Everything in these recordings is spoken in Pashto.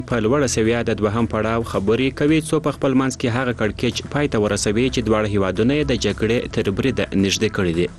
په لوړه سویه د دوهم پړاو خبرې کوي څو په خپل منځ کې هغه کړکېچ پای ته ورسوي چې دواړه هیوادونه یې د جګړې تر بریده نږدې کړي دي.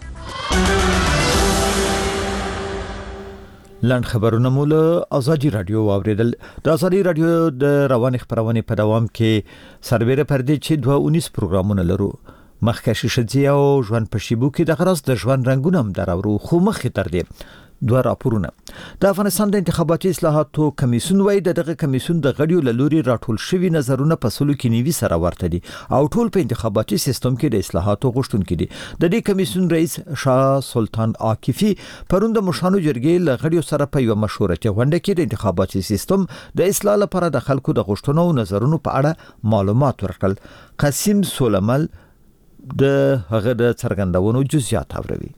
لاند خبرونه مو له ازادي رادیو واوریدل. د ازادي رادیو د روان خبرونه په دوام کې سربېره پر دې چې 219 پروګرامونه لرو. مخکې شې او ژوند په شیبو کې د غرض د ژوند رنگونه هم درورو خو مخې تر دې دوه راپورونه. د افغانستان د انتخاباتي اصلاحاتو کمیسیون وایي دغه کمیسیون د غړیو له لوري راټول شوي نظرونه په سلو کې نیوي سره ورته دي او ټول په انتخاباتي سیستم کې د اصلاحاتو غوښتونکي دي. د دې کمیسیون رئیس شاه سلطان عاکفي پرون د مشرانو جرګې له غړیو سره په یو مشورتي غونډه کې د انتخاباتي سیستم د اصلاح لپاره د خلکو د غوښتنو او نظرونو په اړه معلومات ورکړل. قاسم سولمل د هغه د څرګندونو جزئیات اوروي.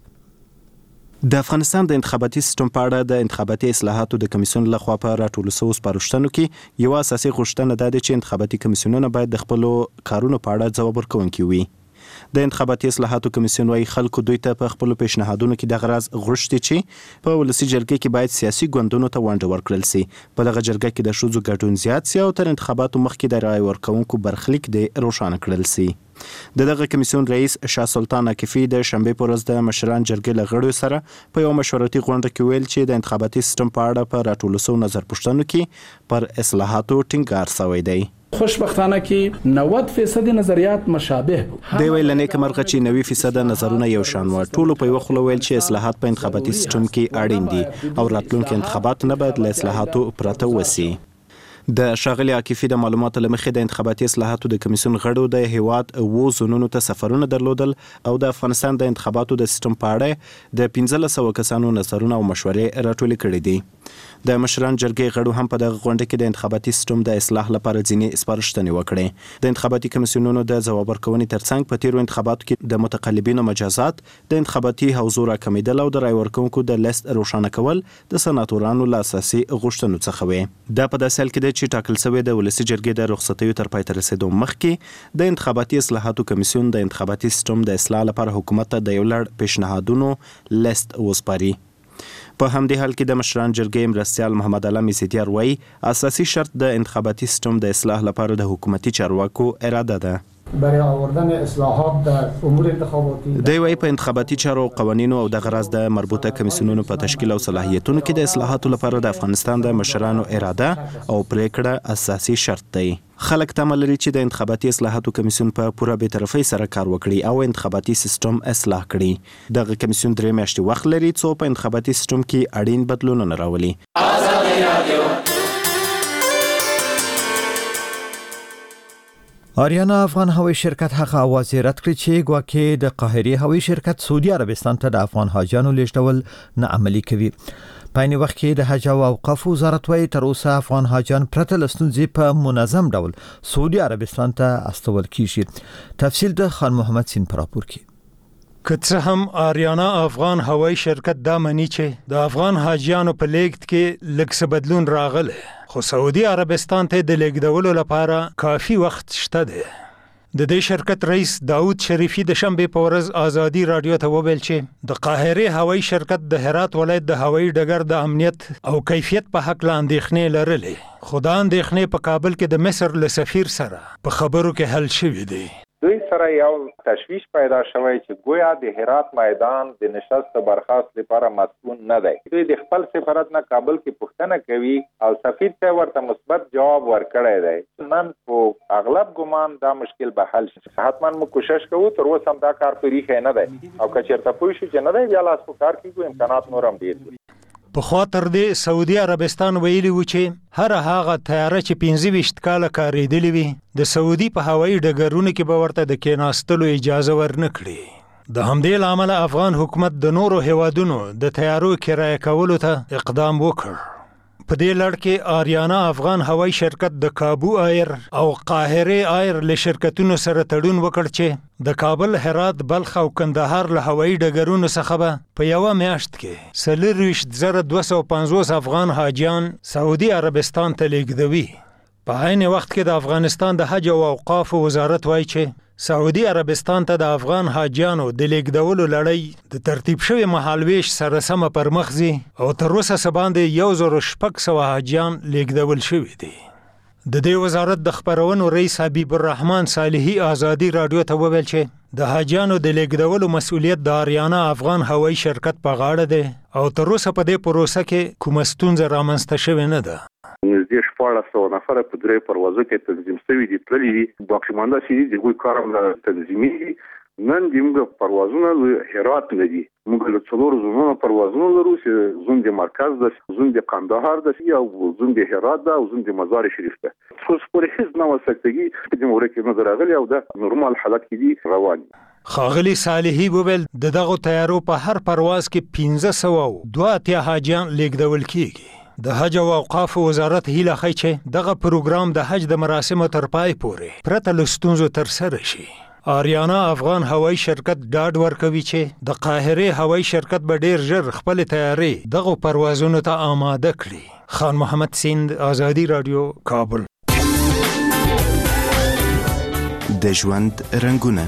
د افغانستان د انتخاباتي سیستم په اړه د انتخاباتي اصلاحاتو د کمیسیون لخوا په راټولو شوو سپارښتنو کې یو اساسي غوښتنه ده چې انتخاباتي کمیسیونونه باید د خپل کارونو په اړه ځواب ورکوونکي وي. د انتخاباتي اصلاحاتو کمیسیون وايي خلکو دوی ته په خپل پیشنهادونو کې د غرض غوښتي چې په ولسي جرګې کې باید سیاسي ګوندونو ته ونډه ورکړل شي. په دغه جرګه کې د ښځو ګډون زیات شي او تر انتخاباتو مخکې د رای ورکوونکو برخلیک د روښانه کړل شي. دغه کمیسیون رئیس شاه سلطان عاکفي د شنبه پر ورځ د مشران جرګې له غړو سره په یو مشورتي غونډه کې ویل چې د انتخاباتي سیستم په اړه په راټولو شوو نظر پوښتنو کې پر اصلاحاتو ټینګار شوی دی. خوشبختانه کې 90% نظریات مشابه دی ویل نه کمرغه چې 90% نظرونه یو شان و. ټول په یو خله ویل چې اصلاحات په انتخاباتي سیستم کې اړین دي او راتلونکي انتخابات نه باید له اصلاحاتو پرته وسی. د شاغلي عاکفي د معلوماتو لمخې د انتخاباتي اصلاحاتو د کمیسیون غړو د هیواد وو زونونو ته سفرونه درلودل او د افغانستان د انتخاباتو د سیستم په اړه د 1500 کسانو نظرونه او مشورې راټولې کړې دي. د مشران جرګې غړو هم په دغه غونډه کې د انتخاباتي سیستم د اصلاح لپاره ځینې سپارښتنې وکړې. د انتخاباتي کمیسیونونو د ځواب ورکونې ترڅنګ په تیرو انتخاباتو کې د متقلبینو مجازات، د انتخاباتي حوزو راکمیدل او د رای ورکونکو د لیست روښانه کول د سناتورانو له اساسي غوښتنو څخه وي. دا په داسې حال کې چې ټاکل شوی د ولسي جرګې د رخصتیو تر پای ته رسیدو مخکې د انتخاباتي اصلاحاتو کمیسیون د انتخاباتي سیستم د اصلاح لپاره حکومت ته د یو لړ پیشنهادونو لیست وسپاري. په همدې حال کې د مشران جرګې مرستیال محمد علي میسیتیار وایي اساسي شرط د انتخاباتي سیستم د اصلاح لپاره د حکومتي چارواکو اراده ده. برای آوردن اصلاحات در امور انتخاباتی دی وايي په انتخاباتي چارو قوانینو او د غرض د مربوطه کمیسیونونو په تشکیل او صلاحیتونو کې د اصلاحاتو لپاره د افغانستان د مشرانو اراده او پریکړه اساسي شرط دی. خلک تمه لري چې د انتخاباتي اصلاحاتو کمیسیون په پوره بی‌طرفۍ سره کار وکړي او انتخاباتي سیستم اصلاح کړي. دغه کمیسیون 3 میاشتې وخت لري څو په انتخاباتي سیستم کې اړین بدلونونه راولي. آریانا افغان هوایی شرکت هغه اواز رد کړ چې ګواکې د قاهرې هوایی شرکت سعودي عربستان ته د افغان حاجیانو لیږدول نه عملي کوي. په عین وخت کې د حج او اوقاف وزارت وايي تر اوسه افغان حاجیان پرته له ستونزې په منظم ډول سعودي عربستان ته استول کیږي. تفصیل د خان محمد سین پر راپور کې. که څه هم آریانا افغان هوایی شرکت دا مني چې د افغان حاجیانو په لیږد کې لږ څه بدلون راغلی، خو سعودي عربستان ته د لیږدولو لپاره کافي وخت شته دی. د دې شرکت رئیس داود شریفي د شنبه په ورځ ازادي رادیو ته وویل چې د قاهرې هوایی شرکت د هرات ولایت د هوایی ډګر د امنیت او کیفیت په حق لا اندېښنې لرلې، خو دا اندېښنې په کابل کې د مصر له سفیر سره په خبرو کې حل شوې دي. دوی سره یو تشویش پیدا شوی چې گویا د هرات میدان د نشست برخاست لپاره مسئول نه دی. دوی د خپل سفارت نه کابل کې پوښتنه کوي او سفیر ته ورته مثبت جواب ورکړی دی. نن په اغلب ګمان دا مشکل به حل شي. حتما مو کوشش کوو تر اوسه هم دا کار په ریښه نه دی او که چېرته پوه شو چې نه دی بیا لاس په کار کېږو امکانات نور هم ډېر دي. پخوا تر دې سعودي عربستان ویلي و چې هر هغه طیاره چې 25 کاله کارېدلې وي د سعودي په هوایي ډګرونو کې به ورته د کېناستلو اجازه ورنه کړي. د همدې له امله افغان حکومت د نورو هیوادونو د طیارو کرایه کولو ته اقدام وکړ. په دې لړ کې آریانا افغان هوایی شرکت د کابو ایر او قاهره ایر له شرکتونو سره تړون وکړ چې د کابل، هرات، بلخ او کندهار له هوایی ډګرونو څخه به په یوه میاشت کې 4250 افغان حاجیان سعودي عربستان ته لیږدوي. په عین وخت کې د افغانستان د حج او اوقاف وزارت وایي چې سعودي عربستان ته د افغان حاجیانو د لیږدولو لړۍ د ترتیب شوی مهالویش سره سمه پر مخ ځي او تر اوسه باندې 1600 حاجیان لیږدول شوي دي. د دې وزارت د خبرونو رئیس حبیب الرحمن صالحي ازادي رادیو ته وویل چې د حاجیانو د لیږدولو مسؤلیت د آریانا افغان هوایي شرکت په غاړه دی او تر اوسه په دې پروسه کې کومه ستونزه رامنځته شوې نه ده. نږدې 1400 نفر په درې پروازو کې تنظیم شوي دي، تللي دي، ډاکومنټ شوي دي، دوی کارونه تنظیمي دي. نن موږ پروازونه هرات نه دي، موږ له څلور زونونو پروازونه لرو چې زون د مرکز ده، زون د قندهار ده او زون د هرات ده او زون د مزار شریف ده. خو پرې هیڅ نوې سکتګي په دې موري کې نه راغلي او د نورمال حالت کې دي روان. خاغلی صالحي وویل د دغه تیارو په هر پرواز کې 1502 حاجیان لیږدول کیږي. د حج او اوقاف وزارت هیله کوي چې دغه پروګرام د حج د مراسمو تر پای پورې پرته له ستونزو ترسره شي. آریانا افغان هوایي شرکت ډاډ ورکوي چې د قاهره هوایي شرکت به ډیر ژر خپل تیارې دغه پروازونو ته آماده کړي. خان محمد سیند، آزادی رادیو، کابل. د ژوند رنگونه.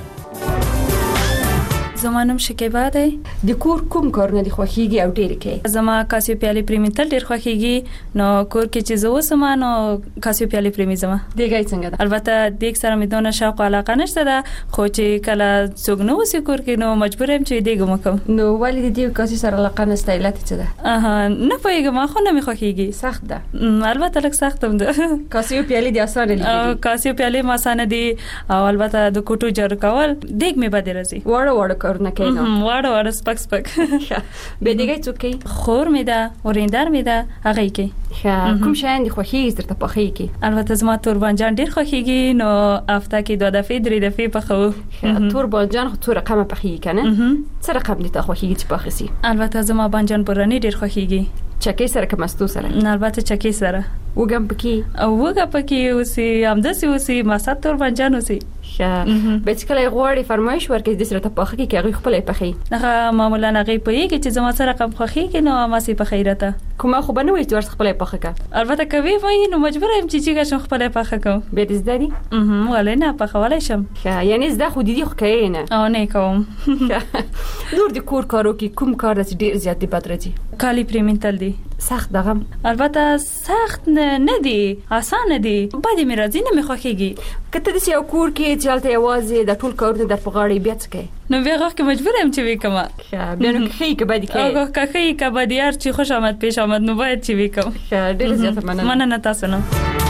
زمانم شکیبا دی. د کور کوم کارونه د خوخیږي او ډیر کې؟ زما کاسیو پیالي پریمي تل ډیر خوخیږي، نو کور کې چې زو سم نو کاسیو پیالي پریمي زما. دیګای څنګه ده؟ البته دیګ سره مې دونه شوق علاقه نشته ده، خو چې کله څوک نو وسی کور کې نو مجبور یم چې دیګ وکم. نو ولې دې کاسي سره علاقه نشته؟ علت څه ده؟ نه پوهیږم، خو نه مې خوخیږي. سخت ده؟ البته لږ سخت هم ده. کاسیو پیالي د اسانه دي. کاسیو پیالي ما اسانه دي او البته د کوټو جوړ کول دیګ مې بده راځي. وړه کارونه کوي. واړه سپک به دیګه څوک خور مې ده، ورندار مې ده، هغه کې کوم شاین د خوخیږي ترته پخې کې؟ البته زما توربانجان ډیر خوخیږي، نو هفته کې 2 دفعې 3 دفعې پخو. توربانجان خو څو رقمه پخیږي کنه؟ څه رقم دي ته خوخیږي چې پخسي؟ البته زما بانجان برانی ډیر خوخیږي. چکی سره که مستو سره؟ البته چکی سره. وګم پکې او وګه پکې اوسې همداسې اوسې ماسات توربانجان اوسې. به چې کله غواړي فرمایش ورکړي د سره ته پخې کې هغه خپل پخې. هغه معمولا هغه پوهیږي چې زما سره کم خوخیږي نو ما سي پخې راته. کومه خو بنوي چې ورس خپل پخې کا؟ البته کوي وای نو مجبور یم چې شم خپل پخې کوم. به دې زداري؟ ولې نه پخولای شم. یعنی زده خو دې خو کوي نه؟ او نه کوم. نور د کور کارو کې کوم کار د ډیر زیات دی بدرځي؟ کالی پریمنتل دی. سخت دغه؟ البته سخت نه دی، آسان دی. باندې مې راځي نه مې خوخیږي. کته د یو کور کې چالتې یوازې د ټول کارونه د پغاړې بیا څه کوي؟ نو بیا غوښ کې مجبور یم چې وکم. بیا نو خې کې باندې کوي. هغه کوي که باندې یار چې خوش آمد پیش آمد نو باید چې وکم. ډېر زیات مننه تاسو نه.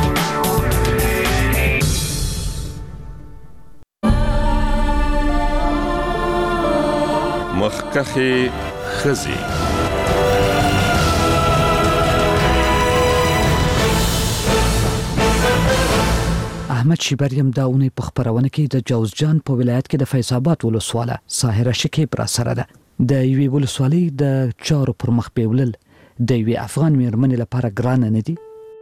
مخکخې خزي احمد شیبریم دا اونۍ په خبرونه کې د جوزجان په ولایت کې د فیض آباد ولسواله ساحره شکیب را سره ده. د یوې ولسوالۍ د چارو پر مخ بیولل د یوې افغان میرمنې لپاره ګران نه دي.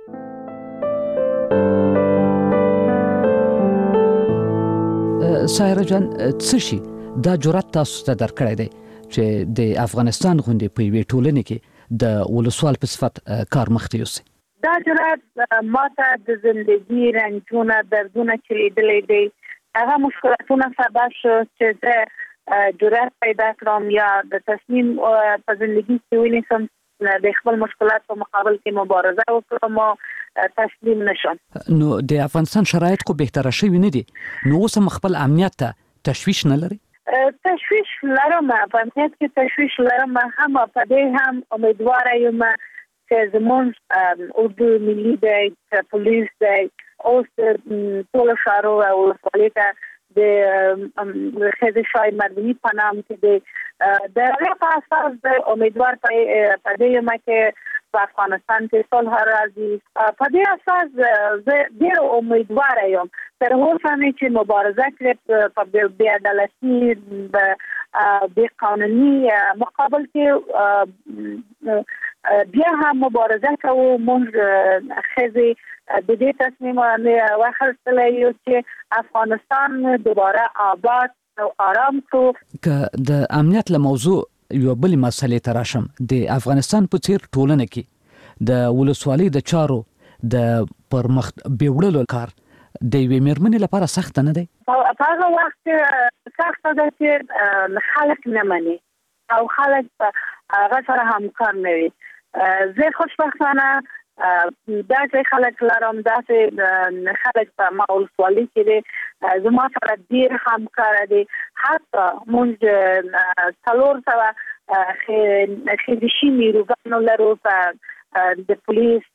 ساحره جان څه شي دا جرأت تاسو ته درکړی دی چې د افغانستان غوندې په یوې ټولنې کې د ولسوال په صفت کار مخته یوسي؟ دا جرأت ماته د زندگی رنجونه دردونه چې لیدلې دي هغه مشکلاتونه سبب شو چې زه جرأت پیدا کړم یا د تصمیم په زندگی کې ونیسم د خپل مشکلات په مقابل کې مبارزه وکړم او تسلیم نشم. نو د افغانستان شرایط خو بهتره شوي نه دي، نو اوس هم خپل امنیت ته تشویش نه لري؟ تشویش لرم، په امنیت کې تشویش لرم، هم په دې هم امیدواره یم چې زموږ اردو ملي دی، پولیس دی، اوس ټول ښارو او ولسوالۍ ته د ښځې شاید مردمي په نام کې دی د هغې په اساس د امیدوار په دې یم چې په افغانستان کې صلح راځي. په دې اساس زه ډېر امیدواره یم تر اوسه مې چې مبارزه کړې په بې عدالتي بې قانوني مقابل کې بیا هم مبارزه کوو. موږ ښځې د دې تصمیم واخیستلی یو چې افغانستان دوباره آباد او آرام کړو. که د امنیت له موضوع یو بل مسلې ته راشم، د افغانستان په څیر ټولنه کې د ولسوالۍ د چارو د پرمخ بیوړلو کار د یوې میرمنې لپاره سخت نه دی؟ په هغه وخت سخت ده چې خلک نه مني او خلک هغه سره همکار نه وي. زه خوشبختانه دا خلک لرم داسې خلک په معول سوالي کې زما سره ډیر همکار دي حتی مونږ څلور سره خېدشي میروګانو لرو په د پولیس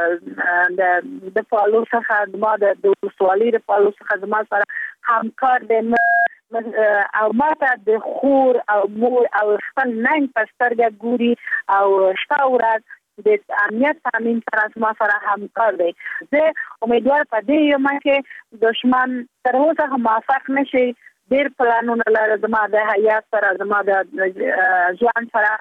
د پالو څخه ما د سوالي د پالو څخه زما سره همکار دي او ماته د خور او مور او خپل ننګ پسترګه ګوري او شاورات د امنیت تامین سره ما سره همکار دی. زه امیدوار پدې یم چې دشمن تر اوسه موافق نشي. ډیر پلانونه لري زما د حیات سره زما د ځوان سره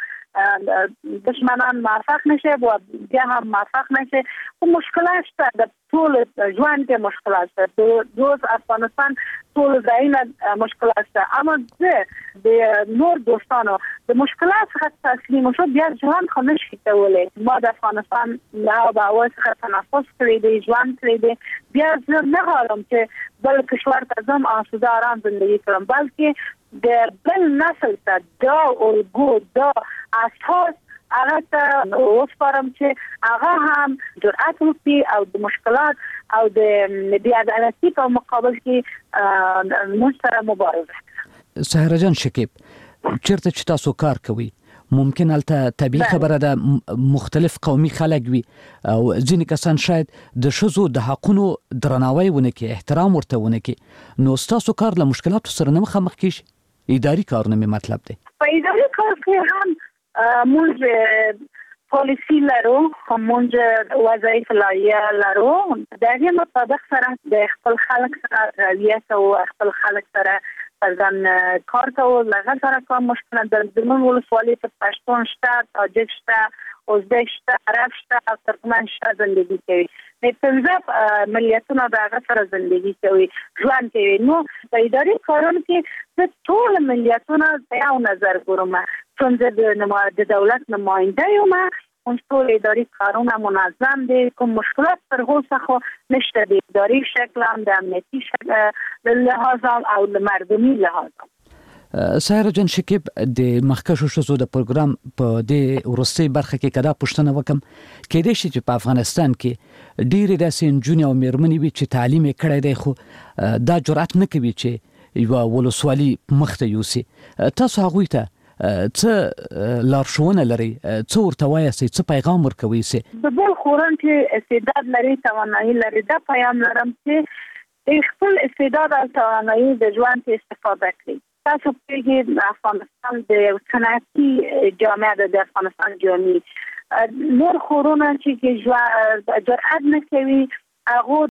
دشمنان موافق نشي او بیا هم موافق نشي. خو مشکلات شته د ټول ژوند کې مشکلات شته د افغانستان ټول ځایونه مشکلات شته اما زه د نور دوستانو د مشکلات څخه تسلیم شو بیا ژوند خو نشي کولای. ما د افغانستان له باور څخه تنفس کړی دی ژوند کړی دی بیا زه نه غواړم چې بل کشور ته ځم آسوده آرام زندگی کړم بلکې د بل نسل ته دا الګو دا اساس هغه ته وسپارم چې هغه هم جرأت وکړي او د مشکلات او د بې عدالتۍ په مقابل کې موږ سره مبارزه وکړي. سهره جان شکیب چیرته چې تاسو کار کوي ممکن البته طبيعي خبره ده مختلف قومي خلک وي او ځینې کسان شاید د شذو د حقونو درناوی ونه کې احترام ورته ونه کې نو تاسو کار له مشکلاتو سره نه مخامخ کیږي اداري کارونه می مطلب دی. په اداري کار کې هم موږ پالیسی لرو موږ وظایف لایحه لرو د هغې مطابق سره د خپل خلک سره رویه او خپل خلک سره ځان کار کول لږه سره کوم مشکل د زموږ ولسوالۍ په پښتون شته تاجک شته ازبک شته عرب شته ترکمن شته زندگی کوي د پنځه ملیتونو د هغه سره زندگی کوي ژوند کوي. نو په اداري کارونو کې د ټول ملیتونو په یو نظر ګورم څنګه د دولت نماینده یم اون ټول اداري کارونه منظم دي کوم مشکلات پر اوسه خو نشته د اداري شکل هم د امنیتي شکل لحاظ او د مردمي لحاظ. سهره جان شکیب د مخکښو شذو د پروګرام په دې ورستۍ برخه کې کدا پوښتنه وکم کېدې شي چې په افغانستان کې ډېرې داسې نجونې او مېرمنې وي چې تعلیم یې کړی دی خو دا جرأت نه کوي چې یوه ولسوالي مخته یوسي. تاسو هغوی ته څه لارښوونه لري څه ورته وایاستئ څه پیغام ورکوئ د بل خورن چې استعداد لري توانایي لري دا پیغام لرم چې خپل استعداد او توانایي د ژوند کې استفاده کړئ. تاسو په افغانستان د صنعتي جامعه د افغانستان جامعه نور خورونه چې جرأت نه کوي هغه